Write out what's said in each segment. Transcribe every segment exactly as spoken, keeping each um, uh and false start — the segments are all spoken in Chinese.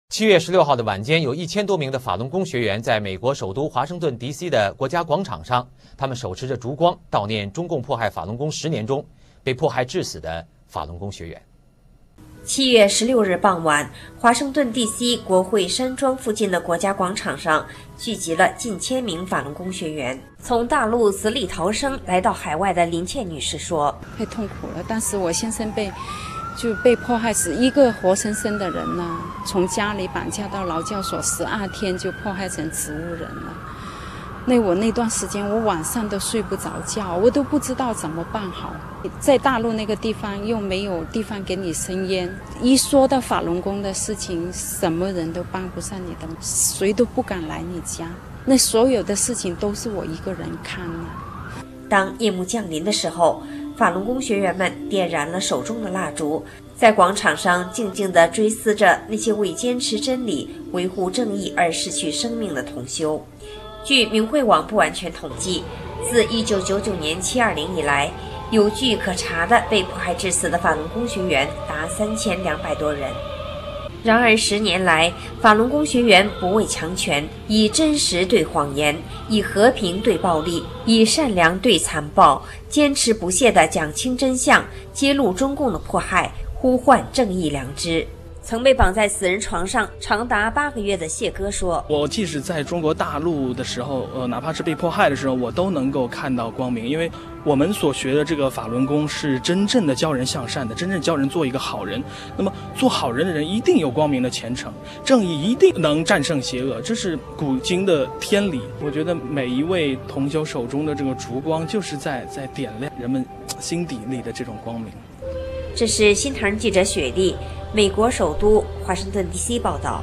七月十六号的晚间，有一千多名的法轮功学员在美国首都华盛顿 D C 的国家广场上，他们手持着烛光悼念中共迫害法轮功十年中被迫害致死的法轮功学员。 七月十六日傍晚，华盛顿 D C 国会山庄附近的国家广场上聚集了近千名法轮功学员。从大陆死里逃生来到海外的林倩女士说：“ 太痛苦了，当时我先生被就被迫害死，一个活生生的人呢、啊，从家里绑架到劳教所，十二天就迫害成植物人了。那我那段时间，我晚上都睡不着觉，我都不知道怎么办好。在大陆那个地方又没有地方给你生烟，一说到法轮功的事情，什么人都帮不上你的，谁都不敢来你家。那所有的事情都是我一个人看了。” 当夜幕降临的时候，法轮功学员们点燃了手中的蜡烛，在广场上静静地追思着那些为坚持真理、维护正义而失去生命的同修。据明慧网不完全统计，自一九九九年七二零以来，有据可查的被迫害致死的法轮功学员达三千两百多人。然而十年来，法轮功学员不畏强权，以真实对谎言，以和平对暴力，以善良对残暴，坚持不懈地讲清真相，揭露中共的迫害，呼唤正义良知。曾被绑在死人床上长达八个月的谢哥说：“ 我即使在中国大陆的时候，呃，哪怕是被迫害的时候，我都能够看到光明，因为我们所学的这个法轮功是真正的教人向善的，真正教人做一个好人。那么做好人的人一定有光明的前程，正义一定能战胜邪恶，这是古今的天理。我觉得每一位同修手中的这个烛光，就是在在点亮人们心底里的这种光明。” 这是新唐人记者雪莉，美国首都华盛顿 D C 报道。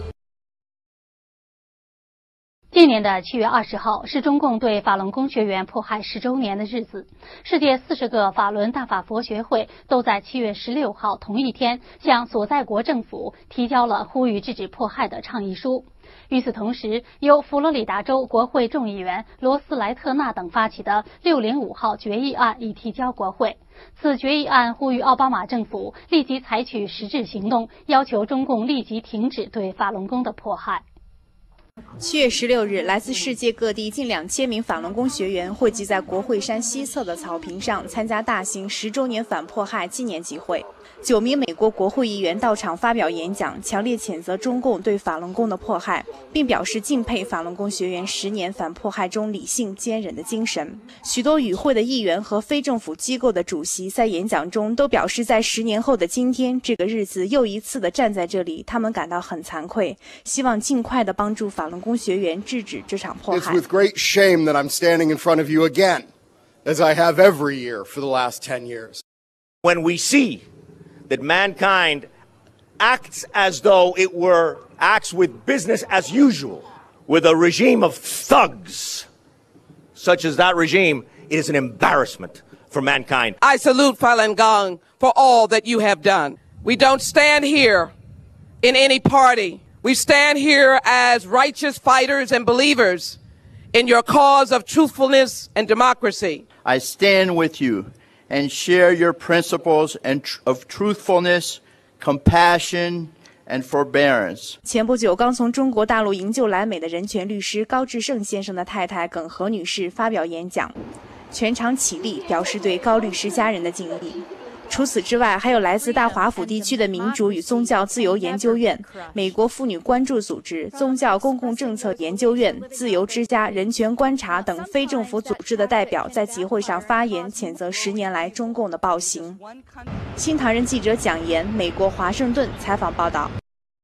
今年的七月二十号是中共对法轮功学员迫害十周年的日子。世界四十个法轮大法佛学会都在七月十六号同一天向所在国政府提交了呼吁制止迫害的倡议书。与此同时，由佛罗里达州国会众议员罗斯莱特纳等发起的六零五号决议案已提交国会。此决议案呼吁奥巴马政府立即采取实质行动，要求中共立即停止对法轮功的迫害。 七月十六日，来自世界各地近两千名法轮功学员汇集在国会山西侧的草坪上，参加大型十周年反迫害纪念集会。九名美国国会议员到场发表演讲，强烈谴责中共对法轮功的迫害，并表示敬佩法轮功学员十年反迫害中理性坚韧的精神。许多与会的议员和非政府机构的主席在演讲中都表示，在十年后的今天这个日子又一次的站在这里，他们感到很惭愧，希望尽快的帮助法轮功学员制止这场迫害。 It's with great shame that I'm standing in front of you again, as I have every year for the last ten years. When we see that mankind acts as though it were acts with business as usual, with a regime of thugs, such as that regime, it is an embarrassment for mankind. I salute Falun Gong for all that you have done. We don't stand here in any party. We stand here as righteous fighters and believers in your cause of truthfulness and democracy. I stand with you and share your principles and tr- of truthfulness, compassion, and forbearance. 前不久刚从中国大陆营救来美的人权律师高志胜先生的太太耿和女士发表演讲，全场起立表示对高律师家人的敬意。除此之外，还有来自大华府地区的民主与宗教自由研究院、美国妇女关注组织、宗教公共政策研究院、自由之家、人权观察等非政府组织的代表在集会上发言，谴责十年来中共的暴行。新唐人记者蒋岩，美国华盛顿采访报道。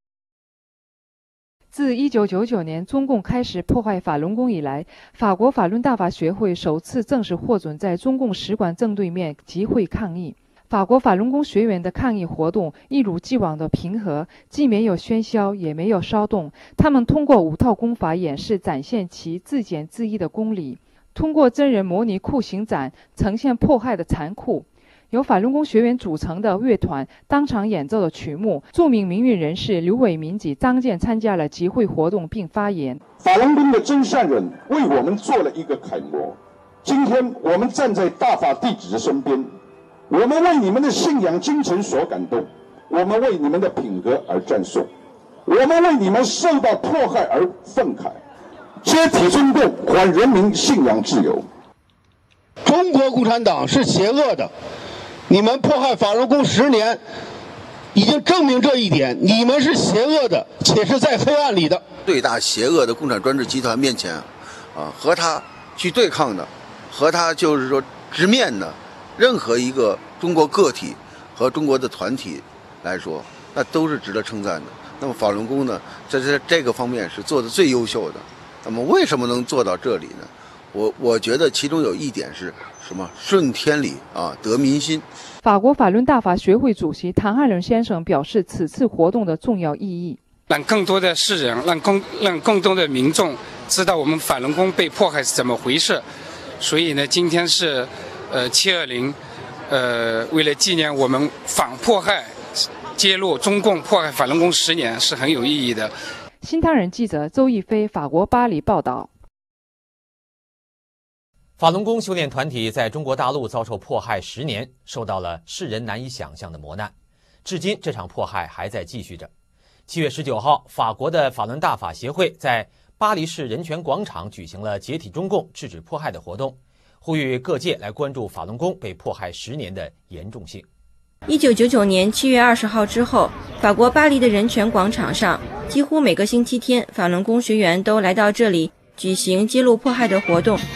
自一九九九年中共开始破坏法轮功以来，法国法轮大法学会首次正式获准在中共使馆正对面集会抗议。法国法轮功学员的抗议活动一如既往的平和，既没有喧嚣，也没有骚动。他们通过五套功法演示，展现其自检自医的功理；通过真人模拟酷刑展，呈现迫害的残酷。由法轮功学员组成的乐团当场演奏了曲目。著名民运人士刘伟民及张健参加了集会活动并发言。 法轮功的真善人为我们做了一个楷模，今天我们站在大法弟子的身边，我们为你们的信仰精神所感动，我们为你们的品格而赞颂。 我们为你们受到迫害而愤慨，接体中共，还人民信仰自由。 中国共产党是邪恶的，你们迫害法轮功十年，已经证明这一点，你们是邪恶的，且是在黑暗里的。 最大邪恶的共产专制集团面前，啊，和他去对抗的，和他就是说直面的，任何一个中国个体和中国的团体来说，那都是值得称赞的。那么法轮功呢，在这这个方面是做的最优秀的。那么为什么能做到这里呢？我我觉得其中有一点是什么？顺天理啊，得民心。 法国法轮大法学会主席唐汉龙先生表示，此次活动的重要意义。 让更多的世人，让更让更多的民众知道我们法轮功被迫害是怎么回事。所以呢，今天是呃七二零，呃，为了纪念我们反迫害、揭露中共迫害法轮功十年，是很有意义的。 新唐人记者周一飞，法国巴黎报道。 法轮功修炼团体在中国大陆遭受迫害十年，受到了世人难以想象的磨难，至今这场迫害还在继续着。七月十九号，法国的法轮大法协会在巴黎市人权广场举行了解体中共、制止迫害的活动，呼吁各界来关注法轮功被迫害十年的严重性。 一九九九年七月二十号之后，法国巴黎的人权广场上，几乎每个星期天，法轮功学员都来到这里举行揭露迫害的活动。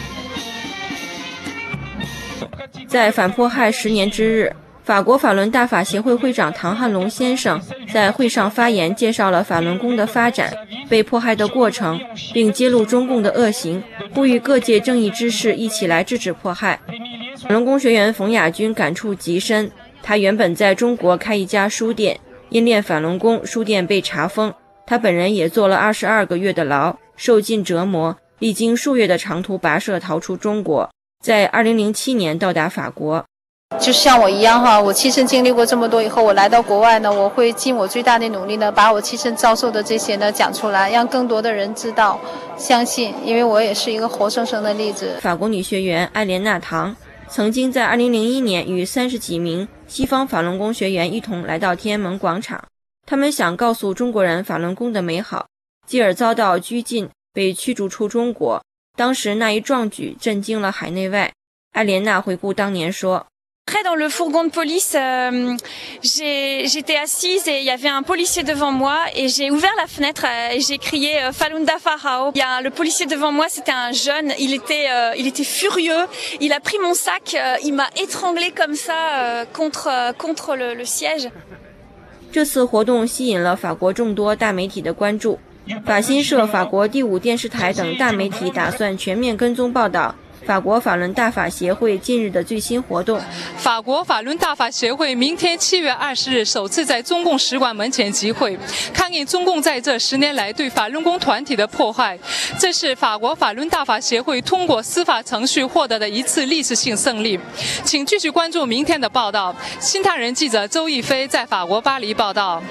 在反迫害十年之日，法国法轮大法协会会长唐汉龙先生在会上发言，介绍了法轮功的发展、被迫害的过程，并揭露中共的恶行，呼吁各界正义之士一起来制止迫害。法轮功学员冯亚军感触极深，他原本在中国开一家书店，因练法轮功，书店被查封，他本人也坐了二十二个月的牢，受尽折磨，历经数月的长途跋涉逃出中国，在二零零七年到达法国。 就像我一样哈，我亲身经历过这么多以后，我来到国外呢，我会尽我最大的努力呢，把我亲身遭受的这些呢讲出来，让更多的人知道、相信，因为我也是一个活生生的例子。 法国女学员艾莲娜·唐曾经在二零零一年与三十几名西方法轮功学员一同来到天安门广场，他们想告诉中国人法轮功的美好，继而遭到拘禁，被驱逐出中国。当时那一壮举震惊了海内外。艾莲娜回顾当年说 Après, dans le fourgon de police, euh, j'ai, j'étais assise et il y avait un policier devant moi et j'ai ouvert la fenêtre et j'ai crié euh, Falun Dafa Hao. Il y a le policier devant moi, c'était un jeune, il était, euh, il était furieux, il a pris mon sac, euh, il m'a étranglé comme ça euh, contre, euh, contre le, le siège. 这次活动吸引了法国众多大媒体的关注，法新社、法国第五电视台等大媒体打算全面跟踪报道法国法轮大法协会近日的最新活动。 法国法轮大法协会明天七月二十日首次在中共使馆门前集会，抗议中共在这十年来对法轮功团体的迫害。这是法国法轮大法协会通过司法程序获得的一次历史性胜利。请继续关注明天的报道。新唐人记者周一飞在法国巴黎报道。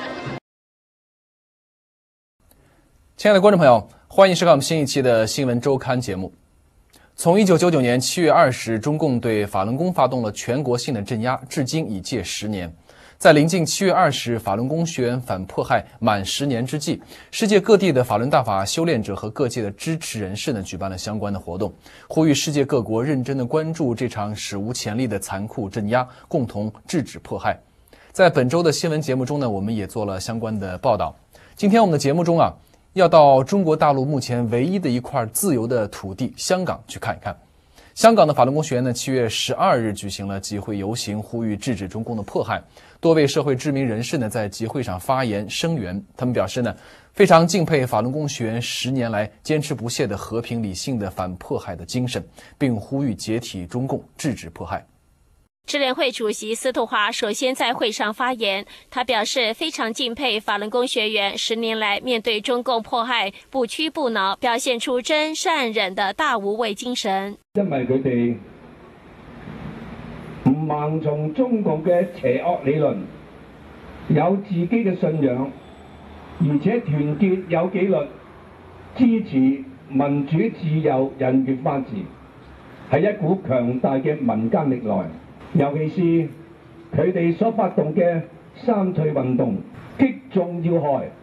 亲爱的观众朋友，欢迎收看我们新一期的新闻周刊节目。从一九九九年七月二十日，中共对法轮功发动了全国性的镇压，至今已届十年。在临近七月二十日法轮功学员反迫害满十年之际，世界各地的法轮大法修炼者和各界的支持人士呢，举办了相关的活动，呼吁世界各国认真的关注这场史无前例的残酷镇压，共同制止迫害。在本周的新闻节目中呢，我们也做了相关的报道。今天我们的节目中啊，要到中国大陆目前唯一的一块自由的土地香港去看一看。香港的法轮功学员呢，七月十二日举行了集会游行，呼吁制止中共的迫害。多位社会知名人士呢，在集会上发言声援。他们表示呢，非常敬佩法轮功学员十年来坚持不懈的和平理性的反迫害的精神，并呼吁解体中共，制止迫害。 支联会主席司徒华首先在会上发言，他表示非常敬佩法轮功學員十年來面對中共迫害不屈不撓，表現出真善忍的大無畏精神。 因為佢哋唔盲從中共嘅邪惡理論，有自己嘅信仰，而且團結有紀律，支持民主自由人權法治，係一股強大嘅民間力量。尤其是佢哋所發動嘅三退運動，擊中要害，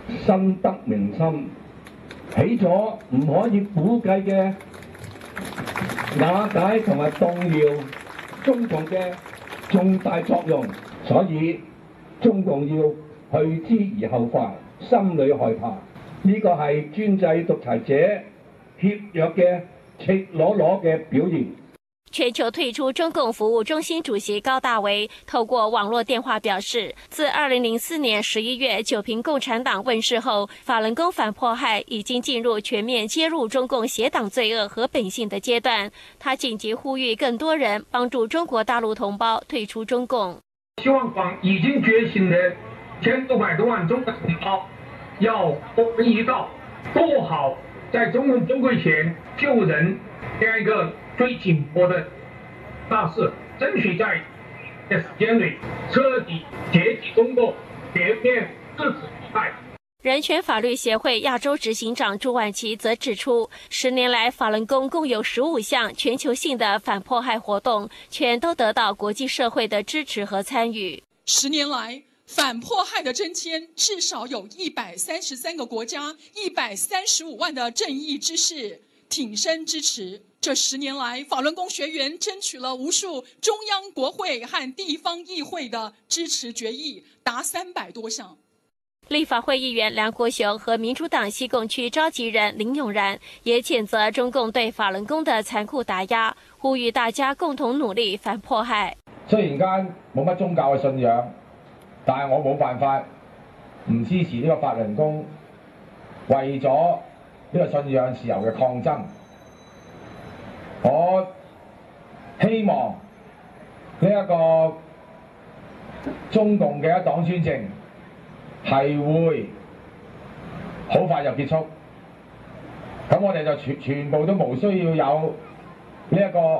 深得民心，起咗唔可以估計嘅瓦解同埋動搖中共嘅重大作用，所以中共要去之而後快，心裏害怕。呢個係專制獨裁者怯弱嘅赤裸裸嘅表現。 全球退出中共服务中心主席高大为透过网络电话表示，自二零零四年十一月九平共产党问世后，法轮功反迫害已经进入全面揭露中共邪党罪恶和本性的阶段。他紧急呼吁更多人帮助中国大陆同胞退出中共。 希望广已经觉醒的千六百多万中国同胞，要多人一道，做好在中共崩溃前救人这样一个最紧迫的大事，争取在这时间里彻底解体中共，全面制止迫害。 人权法律协会亚洲执行长朱婉琪则指出，十年来法轮功共有十五项全球性的反迫害活动，全都得到国际社会的支持和参与。 十年来，反迫害的针签至少有一百三十三个国家、一百三十五万的正义之士挺身支持。这十年来，法轮功学员争取了无数中央国会和地方议会的支持决议，达三百多项。 立法会议员梁国雄和民主党西贡区召集人林永然也谴责中共对法轮功的残酷打壓，呼籲大家共同努力反迫害。 雖然間冇乜宗教嘅信仰，但係我冇辦法唔支持呢個法輪功為咗呢個信仰自由嘅抗爭。我希望呢一個中共嘅一黨專政係會好快就結束，咁我哋就全全部都無需要有呢一個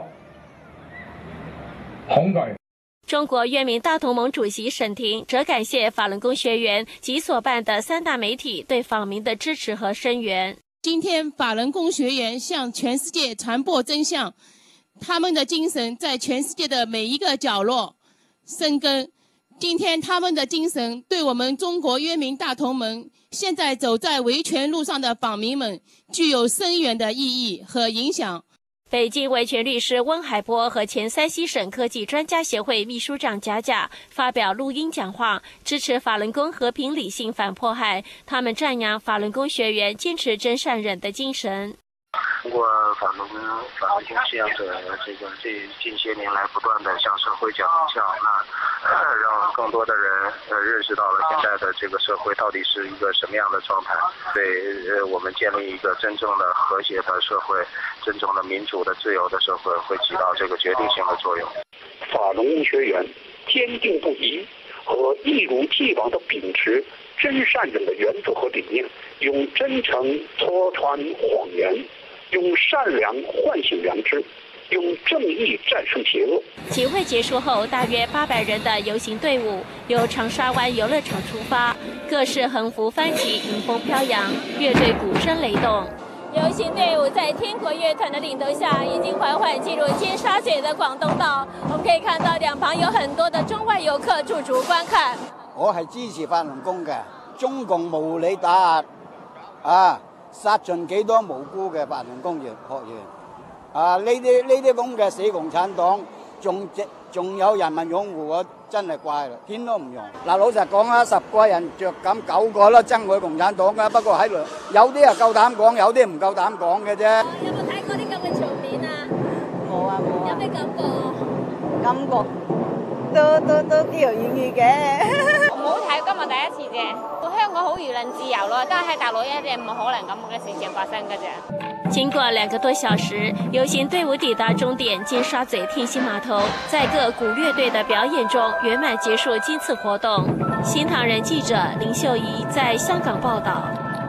恐懼。 中国院民大同盟主席沈婷则感谢法轮功学员及所办的三大媒体对访民的支持和声援。 今天法轮功学员向全世界传播真相，他们的精神在全世界的每一个角落生根。今天他们的精神对我们中国约民大同盟现在走在维权路上的访民们具有深远的意义和影响。 北京维权律师温海波和前山西省科技专家协会秘书长贾贾发表录音讲话，支持法轮功和平理性反迫害。他们赞扬法轮功学员坚持真善忍的精神。 通过法轮功法轮功信仰者这个这近些年来不断的向社会讲真相，那呃让更多的人呃认识到了现在的这个社会到底是一个什么样的状态，对呃我们建立一个真正的和谐的社会，真正的民主的自由的社会会起到这个决定性的作用。 法轮功学员坚定不移和一如既往的秉持真善忍的原则和理念，用真诚戳穿谎言，用善良唤醒良知，用正义战胜邪恶。 集会结束后，大约八百人的游行队伍由长沙湾游乐场出发，各式横幅翻起，迎风飘扬，乐队鼓声雷动。游行队伍在天国乐团的领头下，已经缓缓进入尖沙咀的广東道。我們可以看到兩旁有很多的中外遊客駐足觀看。 我係支持法輪功嘅，中共無理打壓啊，殺盡幾多無辜嘅法輪功員學員啊！呢啲呢啲咁嘅死共產黨，仲仲有人民擁護，我真係怪啦，天都唔容。嗱，老實講啦，十個人着咁九個啦，憎佢共產黨嘅，不過喺度有啲係夠膽講，有啲唔夠膽講嘅啫。 有冇睇過啲咁嘅場面啊？ 冇啊冇啊。 有咩感覺？ 感覺都都都幾有意義嘅。 唔好睇，今日第一次啫。香港好輿論自由咯，但係喺大陸一定冇可能咁嘅事情發生㗎啫。 經過兩個多小時，遊行隊伍抵達終點尖沙咀天星碼頭，在各鼓樂隊的表演中圓滿結束今次活動。新唐人記者林秀儀在香港報道。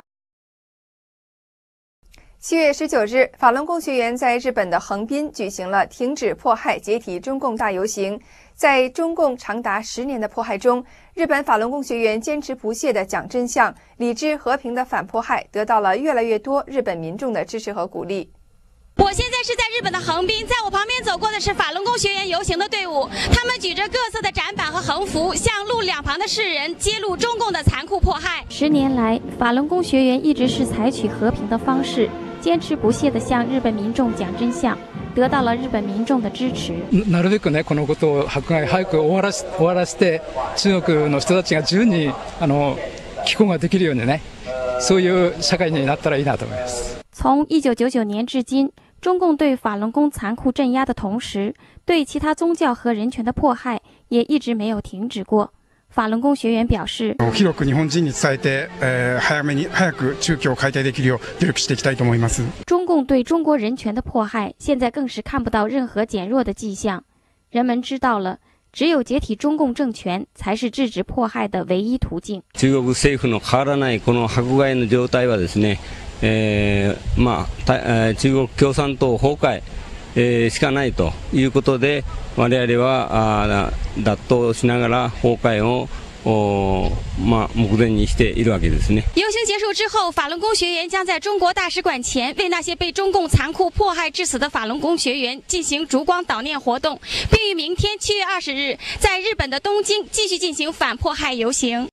七月十九日，法轮功学员在日本的横滨举行了停止迫害、解体中共大游行。在中共长达十年的迫害中，日本法轮功学员坚持不懈地讲真相、理智和平的反迫害，得到了越来越多日本民众的支持和鼓励。 迫我现在是在日本的横滨，在我旁边走过的是法轮功学员游行的队伍，他们举着各色的展板和横幅，向路两旁的世人揭露中共的残酷迫害。 十年来，法轮功学员一直是采取和平的方式，坚持不懈地向日本民众讲真相，得到了日本民众的支持。 なるべくねこのことを迫害早く終わらせ終わらせて中国の人たちが自由にあの帰国ができるようにね、そういう社会になったらいいなと思います。 从一九九九年至今，中共对法轮功残酷镇压的同时，对其他宗教和人权的迫害也一直没有停止过。法轮功学员表示， 広く日本人に伝えて、えー、早めに早く中共を解体できるよう努力していきたいと思います。 中共对中国人权的迫害，现在更是看不到任何减弱的迹象。人们知道了，只有解体中共政权，才是制止迫害的唯一途径。 中国政府の変わらないこの迫害の状態はですね、えー、まあ中国共産党崩壊しかないということで、我々は打倒しながら崩壊をまあ目前にしているわけですね。 游行结束之后，法轮功学员将在中国大使馆前为那些被中共残酷迫害致死的法轮功学员进行烛光悼念活动，并于明天七月二十日在日本的东京继续进行反迫害游行。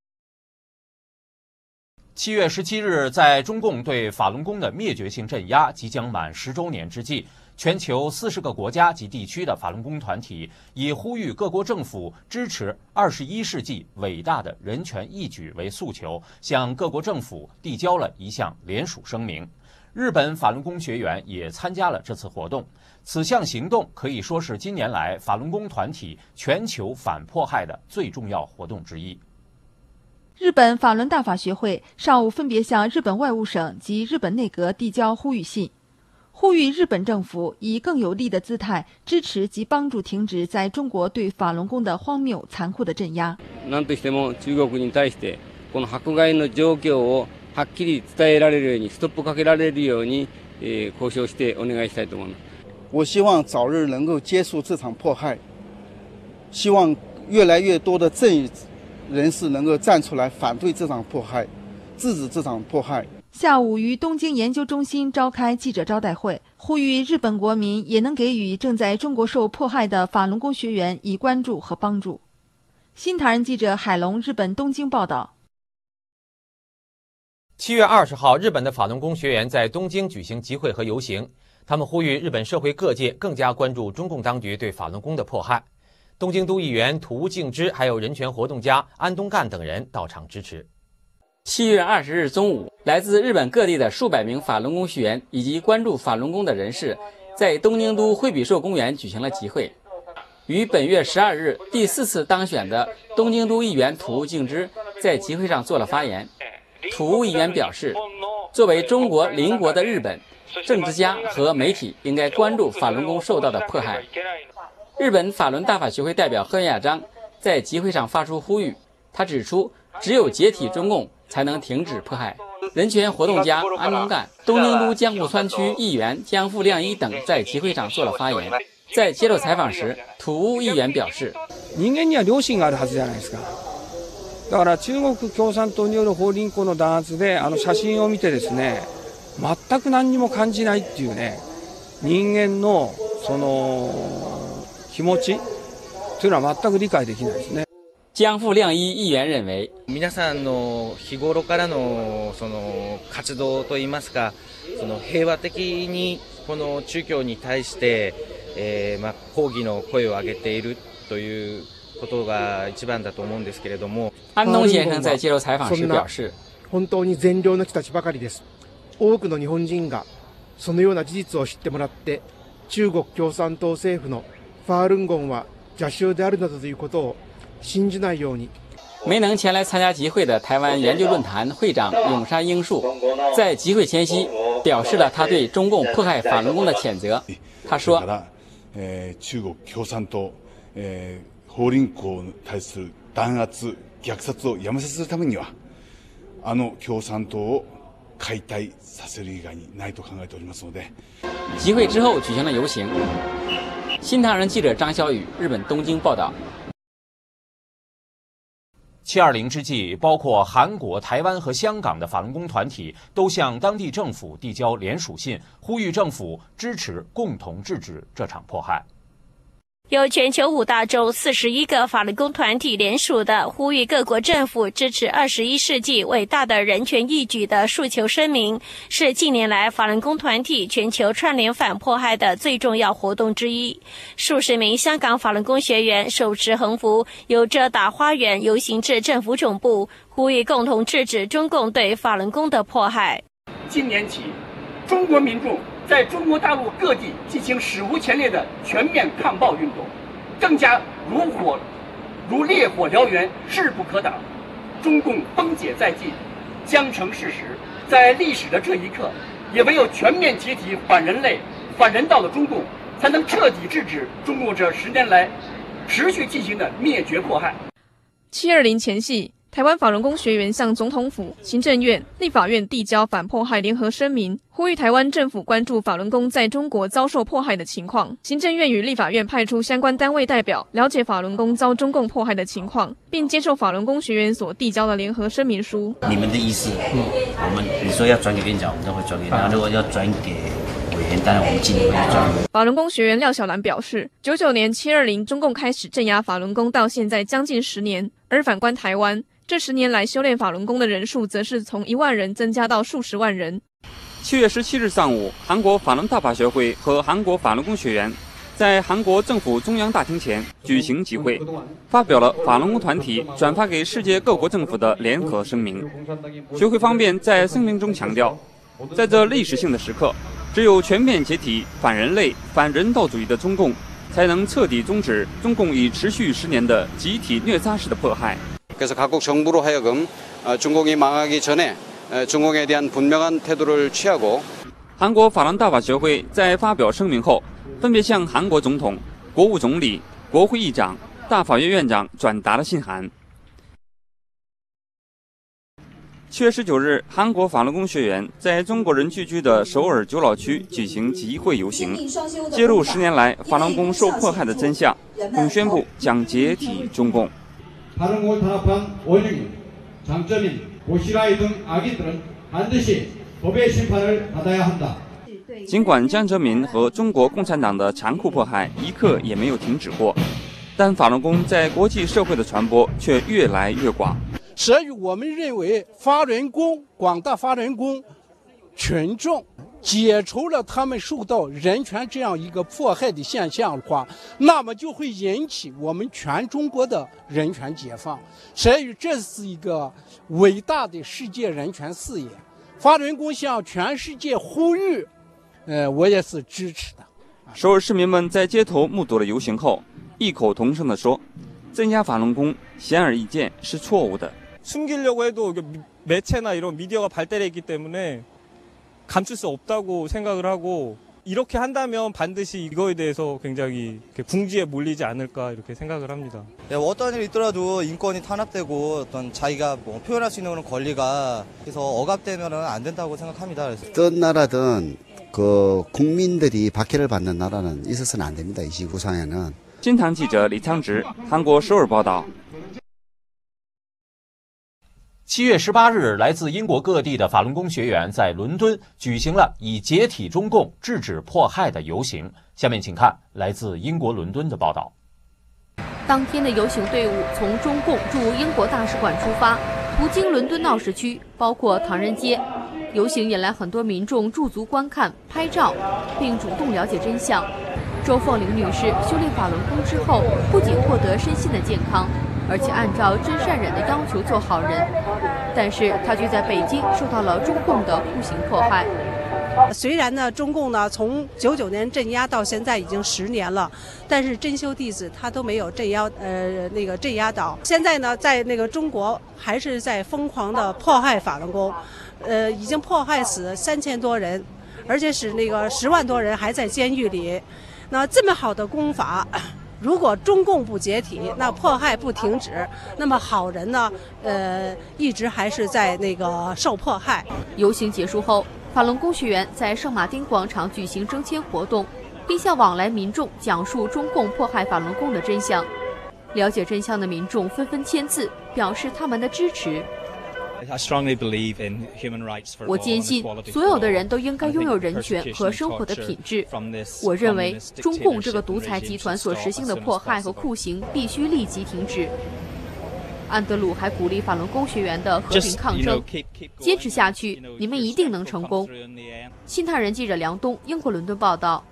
七月十七日，在中共对法轮功的灭绝性镇压即将满十周年之际，全球四十个国家及地区的法轮功团体以呼吁各国政府支持二十一世纪伟大的人权义举为诉求，向各国政府递交了一项联署声明。日本法轮功学员也参加了这次活动。此项行动可以说是今年来法轮功团体全球反迫害的最重要活动之一。 日本法轮大法学会上午分别向日本外务省及日本内閣递交呼吁信，呼吁日本政府以更有力的姿态支持及帮助停止在中国对法轮功的荒谬残酷的镇压。 何としても中国に対してこの迫害の状況をはっきり伝えられるように、ストップかけられるように交渉してお願いしたいと思います。 我希望早日能够结束这场迫害，希望越来越多的正义人士能够站出来反对这场迫害，制止这场迫害。 下午于东京研究中心召开记者招待会，呼吁日本国民也能给予正在中国受迫害的法轮功学员以关注和帮助。新唐人记者海龙日本东京报道。 七月二十号，日本的法轮功学员在东京举行集会和游行，他们呼吁日本社会各界更加关注中共当局对法轮功的迫害。东京都议员土屋敬之还有人权活动家安东干等人到场支持。 七月二十日中午，来自日本各地的数百名法轮功学员以及关注法轮功的人士，在东京都惠比寿公园举行了集会。于本月十二日第四次当选的东京都议员土屋敬之在集会上做了发言。土屋议员表示，作为中国邻国的日本，政治家和媒体应该关注法轮功受到的迫害。日本法轮大法学会代表贺元雅章在集会上发出呼吁，他指出，只有解体中共才能停止迫害。人权活动家安东干、东京都江户川区议员江户亮一等在集会上做了发言。在接受采访时，土屋议员表示， 人間には良心があるはずじゃないですか。だから中国共産党による法輪功の弾圧であの写真を見てですね、全く何にも感じないっていうね、人間のその気持ちというのは全く理解できないですね。 江户亮一議員認為、 皆さんの日頃からのその活動といいますか、その平和的にこの宗教に対して、えー、まあ抗議の声を上げているということが一番だと思うんですけれども。 安東先生在接受採訪時表示， 本当に善良な人たちばかりです。多くの日本人がそのような事実を知ってもらって、中国共産党政府のファールンゴンは邪宗であるなどということを信じないように。 没能前来参加集会的台湾研究论坛会长永山英树，在集会前夕表示了他对中共迫害法轮功的谴责。他说：“ 中国共産党、法輪功に対する弾圧、虐殺をやめさせるためには、あの共産党を解体させる以外にないと考えておりますので。” 集会之后举行了游行。新唐人记者张小雨，日本东京报道。 七二零之际，包括韩国、台湾和香港的法轮功团体都向当地政府递交联署信，呼吁政府支持共同制止这场迫害。 由全球五大洲四十一个法轮功团体联署的呼吁各国政府支持二十一世纪伟大的人权义举的诉求声明，是近年来法轮功团体全球串联反迫害的最重要活动之一。数十名香港法轮功学员手持横幅，由遮打花园游行至政府总部，呼吁共同制止中共对法轮功的迫害。 今年起，中国民众在中国大陆各地进行史无前例的全面抗暴运动，更加如火如烈火燎原，势不可挡。中共崩解在即，将成事实。在历史的这一刻，也唯有全面解体反人类、反人道的中共，才能彻底制止中共这十年来持续进行的灭绝迫害。 七二零前夕，台湾法轮功学员向总统府、行政院、立法院递交反迫害联合声明，呼吁台湾政府关注法轮功在中国遭受迫害的情况。行政院与立法院派出相关单位代表，了解法轮功遭中共迫害的情况，并接受法轮功学员所递交的联合声明书。 你们的意思，嗯，我们你说要转给院长，我们就会转给他；如果要转给委员，当然我们尽力会转。 法轮功学员廖小兰表示，九九年七二零中共开始镇压法轮功到现在将近十年，而反观台湾，这十年来修炼法轮功的人数则是从一万人增加到数十万人。 七月十七日上午，韩国法轮大法学会和韩国法轮功学员在韩国政府中央大厅前举行集会，发表了法轮功团体转发给世界各国政府的联合声明。学会方面在声明中强调，在这历史性的时刻，只有全面解体反人类、反人道主义的中共，才能彻底终止中共已持续十年的集体虐杀式的迫害。 그래서 각국 정부로 하여금 중공이 망하기 전에 중공에 대한 분명한 태도를 취하고 韩国法轮大法学会在发表声明后，分别向韩国总统、国务总理、国会议长、大法院院长转达了信函。七月十九日，韩国法轮功学员在中国人聚居的首尔九老区举行集会游行，揭露十年来法轮功受迫害的真相，并宣布将解体中共。 法轮功탄압한 원흉인, 장점인, 보시라이 등 악인들은 반드시 법의 심판을 받아야 한다. 尽管江泽民和中国共产党的残酷迫害一刻也没有停止过，但法轮功在国际社会的传播却越来越广。 所以，我们认为法轮功广大法轮功群众解除了他们受到人权这样一个迫害的现象的话，那么就会引起我们全中国的人权解放。所以，这是一个伟大的世界人权事业。法轮功向全世界呼吁，呃，我也是支持的。 首尔市民们在街头目睹了游行后，异口同声地说：“镇压法轮功显而易见是错误的。” 숨기려고 해도 매체나 이런 미디어가 발달해 있기 때문에 감출 수 없다고 생각을 하고 이렇게 한다면 반드시 이거에 대해서 굉장히 궁지에 몰리지 않을까 이렇게 생각을 합니다. 네, 뭐 어떤 일이 있더라도 인권이 탄압되고 어떤 자기가 뭐 표현할 수 있는 그런 권리가 그래서 억압되면은 안 된다고 생각합니다. 그래서. 어떤 나라든 그 국민들이 박해를 받는 나라는 있어서는 안 됩니다. 이 지구상에는. 金堂记者李昌植，韩国首尔报道。 七月十八日，来自英国各地的法轮功学员在伦敦举行了以解体中共、制止迫害的游行。下面请看来自英国伦敦的报道。 当天的游行队伍从中共驻英国大使馆出发，途经伦敦闹市区，包括唐人街。游行引来很多民众驻足观看、拍照，并主动了解真相。周凤玲女士修炼法轮功之后，不仅获得身心的健康。 而且按照真善忍的要求做好人，但是他却在北京受到了中共的酷刑迫害。 虽然呢，中共呢从九九年镇压到现在已经十年了，但是真修弟子他都没有镇压呃那个镇压倒。现在呢，在那个中国还是在疯狂的迫害法轮功，呃，已经迫害死三千多人，而且是那个十万多人还在监狱里。那这么好的功法。 如果中共不解体，那迫害不停止，那么好人呢？呃，一直还是在那个受迫害。 游行结束后，法轮功学员在圣马丁广场举行征签活动，并向往来民众讲述中共迫害法轮功的真相。了解真相的民众纷纷签字， 表示他们的支持。我坚信所有的人都应该拥有人权和生活的品质。我认为中共这个独裁集团所实行的迫害和酷刑必须立即停止。安德鲁还鼓励法轮功学员的和平抗争，坚持下去，你们一定能成功。新唐人记者梁东，英国伦敦报道。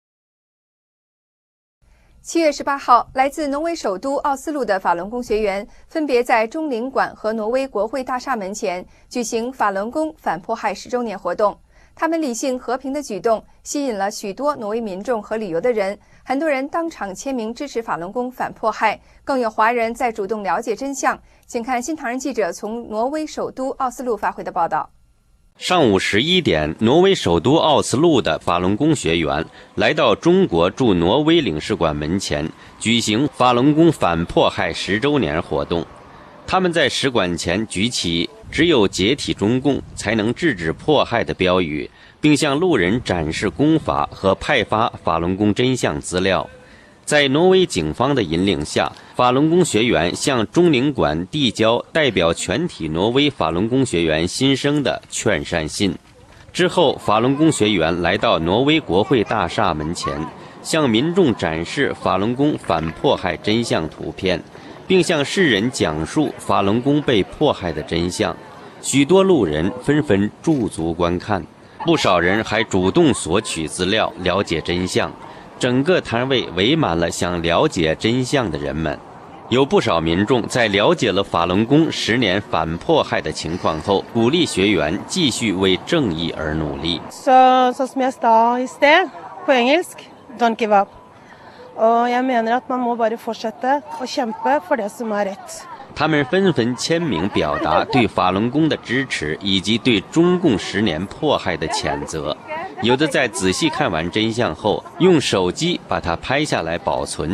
七月十八号，来自挪威首都奥斯陆的法轮功学员分别在中领馆和挪威国会大厦门前举行法轮功反迫害十周年活动。他们理性和平的举动吸引了许多挪威民众和旅游的人，很多人当场签名支持法轮功反迫害，更有华人在主动了解真相。请看新唐人记者从挪威首都奥斯陆发回的报道。 上午十一点，挪威首都奥斯陆的法轮功学员来到中国驻挪威领事馆门前，举行法轮功反迫害十周年活动。他们在使馆前举起只有解体中共才能制止迫害的标语，并向路人展示功法和派发法轮功真相资料。在挪威警方的引领下，法轮功学员向中领馆递交代表全体挪威法轮功学员新生的劝善信。之后，法轮功学员来到挪威国会大厦门前，向民众展示法轮功反迫害真相图片，并向世人讲述法轮功被迫害的真相。许多路人纷纷驻足观看，不少人还主动索取资料，了解真相。整个摊位围满了想了解真相的人们。有不少民众在了解了法轮功十年反迫害的情况后，鼓励学员继续为正义而努力。 Så, så som jeg sa i sted, på engelsk, don't give up. Og jeg mener at man må bare fortsette å kjempe for det som er rett. 他们纷纷签名表达对法轮功的支持，以及对中共十年迫害的谴责。有的在仔细看完真相后，用手机把它拍下来保存。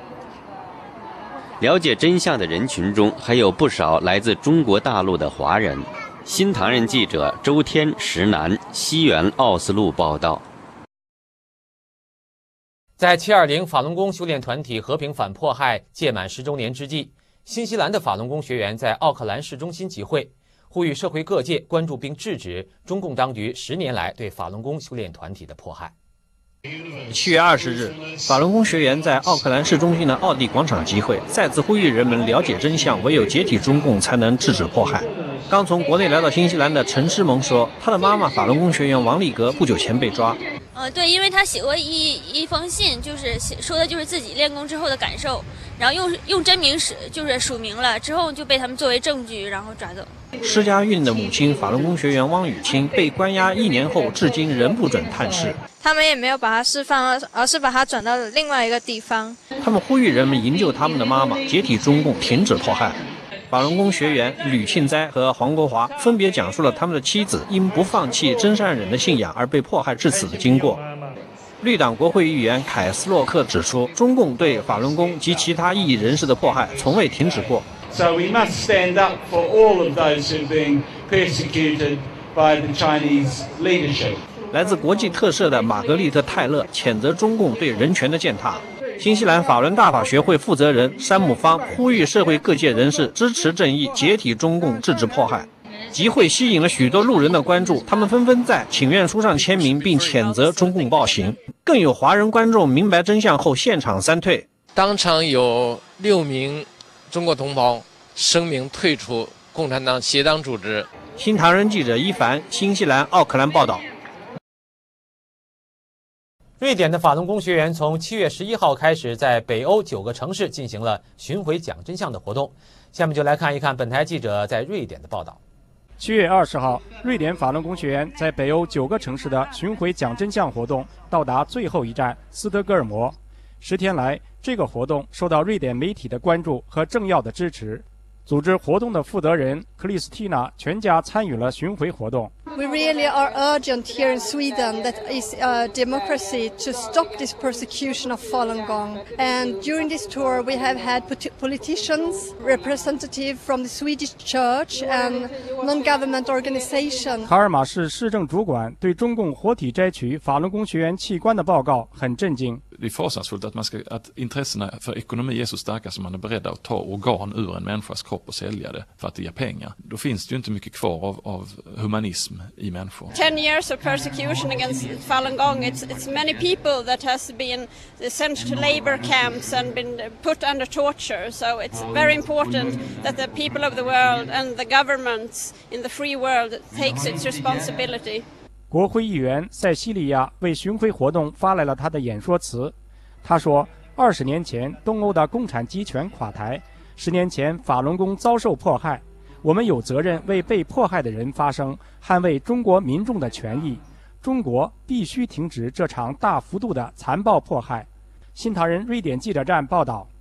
了解真相的人群中，还有不少来自中国大陆的华人。新唐人记者周天、石南，西园奥斯陆报道。 在七二零法轮功修炼团体和平反迫害届满十周年之际，新西兰的法轮功学员在奥克兰市中心集会，呼吁社会各界关注并制止中共当局十年来对法轮功修炼团体的迫害。 七月二十日，法轮功学员在奥克兰市中心的奥地广场集会，再次呼吁人们了解真相，唯有解体中共才能制止迫害。刚从国内来到新西兰的陈诗萌说，他的妈妈法轮功学员王丽格不久前被抓。 呃，对，因为他写过一一封信，就是写说的就是自己练功之后的感受，然后用用真名署就是署名了，之后就被他们作为证据，然后抓走。 施家韵的母亲法轮功学员汪雨清被关押一年后，至今仍不准探视。 他们也没有把他释放，而是把他转到了另外一个地方。 他们呼吁人们营救他们的妈妈，解体中共，停止迫害。法轮功学员吕庆哉和黄国华分别讲述了他们的妻子因不放弃真善忍的信仰而被迫害致死的经过。绿党国会议员凯斯洛克指出，中共对法轮功及其他异议人士的迫害从未停止过。 So we must stand up for all of those who are being persecuted by the Chinese leadership. 来自国际特赦的玛格丽特·泰勒谴责中共对人权的践踏。新西兰法轮大法学会负责人山姆方呼吁社会各界人士支持正义，解体中共，制止迫害。集会吸引了许多路人的关注，他们纷纷在请愿书上签名，并谴责中共暴行。更有华人观众明白真相后现场三退。 当场有六名中国同胞声明退出共产党协党组织。 新唐人记者伊凡，新西兰奥克兰报道。 瑞典的法轮功学员从七月十一号开始，在北欧九个城市进行了巡回讲真相的活动。下面就来看一看本台记者在瑞典的报道。 七月二十号，瑞典法轮功学员在北欧九个城市的巡回讲真相活动到达最后一站斯德哥尔摩。十天来，这个活动受到瑞典媒体的关注和政要的支持。组织活动的负责人克里斯蒂娜全家参与了巡回活动。 We really are urgent here in Sweden that is a democracy to stop this persecution of Falun Gong. And during this tour, we have had politicians, representatives from the Swedish church, and non-government organization. 卡尔马市市政主管对中共活体摘取法轮功学员器官的报告很震惊。 Det är fasansfullt att man ska, att intressena för ekonomi är så starka som man är beredd att ta organ ur en människas kropp och sälja det för att det ger pengar. Då finns det ju inte mycket kvar av, av humanism i människor. Ten years of persecution against Falun Gong. It's, it's many people that has been sent to labor camps and been put under torture. So it's very important that the people of the world and the governments in the free world takes its responsibility. 国会议员塞西利亚为巡回活动发来了他的演说词。他说：“二十年前，东欧的共产集权垮台；十年前，法轮功遭受迫害。我们有责任为被迫害的人发声，捍卫中国民众的权益。中国必须停止这场大幅度的残暴迫害。”新唐人瑞典记者站报道。